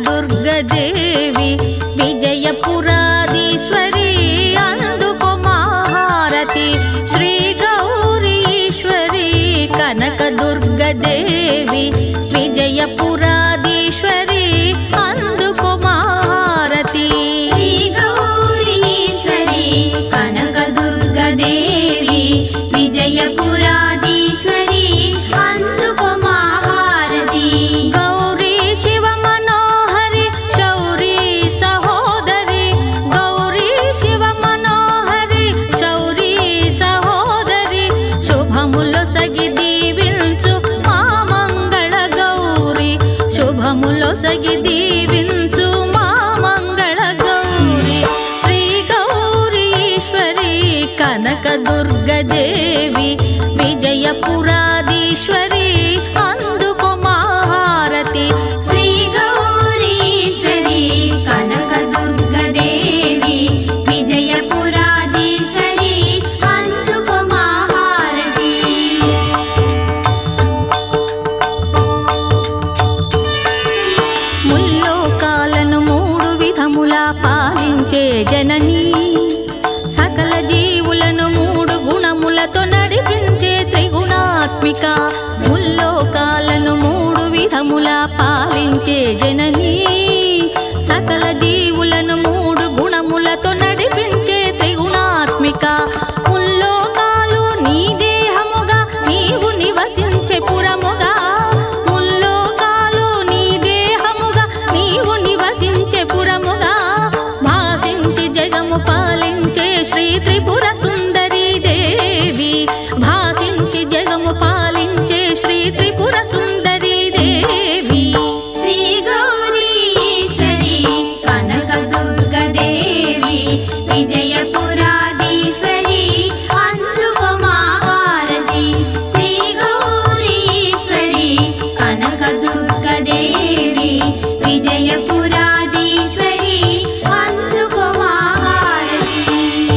కనకదుర్గదేవి విజయపురాధీశ్వరి అందుకో మహారతి శ్రీ గౌరీ ఈశ్వరి కనకదుర్గదేవి విజయపురాధీశ్వరి అందుకో మహారతి శ్రీ గౌరీ ఈశ్వరి కనకదుర్గదేవి విజయపురాధీశ్వరి అందుకో మహారతి గౌరీ శివ మనోహరి శౌరీ సహోదరి గౌరీ శివ మనోహరి శౌరీ సహోదరి శుభములో సగి దీవించు మా మంగళ గౌరీ శుభములో సగి దీవించు మా మంగళ గౌరీ శ్రీ గౌరీ ఈశ్వరి కనకదుర్గదేవి విజయపురాధీశ్వరి అందుకో మహారతి శ్రీ గౌరీ ఈశ్వరి కనకదుర్గదేవి విజయపురాధీశ్వరి అందుకో మహారతి ముల్లోకాలను మూడు విధములా పాలించే జనని సకల జీవులను మూడు గుణములతో నడిపించే త్రిగుణాత్మిక ముల్లోకాలను మూడు విధములా పాలించే జనని సకల జీవులను మూడు గుణములతో నడిపించే త్రిగుణాత్మిక ముల్లోకాలు నీ దేహముగా నీవు నివసించే పురముగా ముల్లోకాలు నీ దేహముగా నీవు నివసించే పురముగా భాసించి జగము పాలించే శ్రీ త్రిపుర సుందరీ దేవి భాసించి జగము పాలించే శ్రీ త్రిపుర సుందరీ దేవి శ్రీ గౌరీ ఈశ్వరి కనకదుర్గదేవి విజయపురాధీశ్వరి అందుకో మహారతి శ్రీ గౌరీ ఈశ్వరి కనకదుర్గదేవి విజయపురాధీశ్వరి అందుకో మహారతి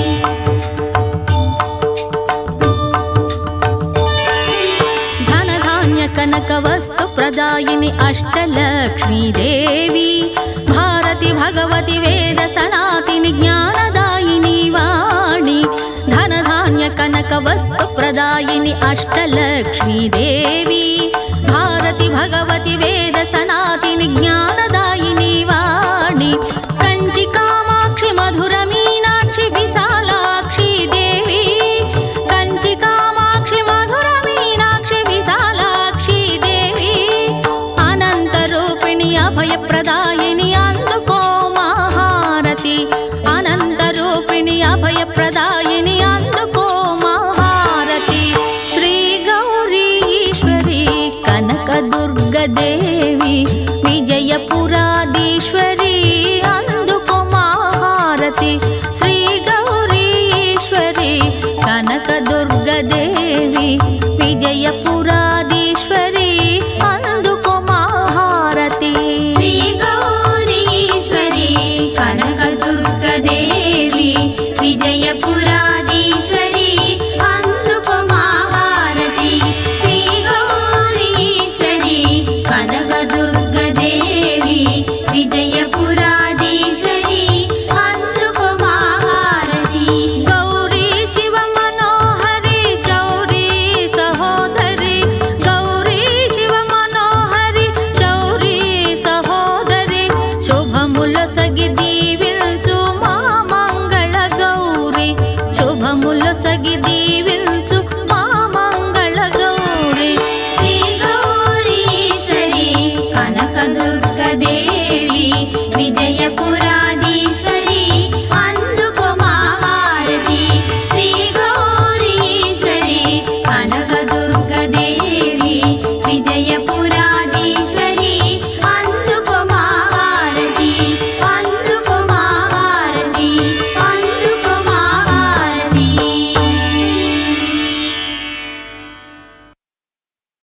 ధనధాన్య కనక వస్తు ప్రదాయిని అష్టలక్ష్మీ దేవి భారతి భగవతి వేద సనాతిని జ్ఞానదాయిని వాణి ధనధాన్య కనక వస్తు ప్రదాయిని అష్టలక్ష్మీ దేవి భారతి భగవతి వేద సనాతిని జ్ఞానదాయిని వాణి కంచి కామాక్షి మధుర మీనాక్షి విశాలాక్షి దేవి కంచి కామాక్షి మధుర మీనాక్షి విశాలాక్షి దేవి అనంత రూపిణి అభయప్రదాయిని అందుకో మహారతి అనంత రూపిణి అభయప్రదాయిని అందుకో మహారతి శ్రీ గౌరీ ఈశ్వరి కనకదుర్గదేవి విజయపురాధీశ్వరి అందుకో మహారతి శ్రీ గౌరీ ఈశ్వరి కనకదుర్గదేవి విజయపురాధీశ్వరి అందుకో మహారతి శ్రీ గౌరీ ఈశ్వరి కనకదుర్గదేవి విజయపురాధీశ్వరి అందుకో మహారతి శ్రీ గౌరీ ఈశ్వరి కనకదుర్గదేవి విజయపురాధీశ్వరి అందుకో మహారతి గౌరీ శివ మనోహరి శౌరీ సహోదరి గౌరీ శివ మనోహరి శౌరీ సహోదరి శుభముల సగి దీవించు మా మంగళ గౌరీ శుభముల సగి దీవించు మా మంగళ గౌరీ శ్రీ గౌరీ ఈశ్వరి కనకదుర్గదేవి విజయపురాధీశ్వరి